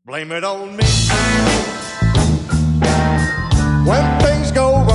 Blame it on me. When things go wrong.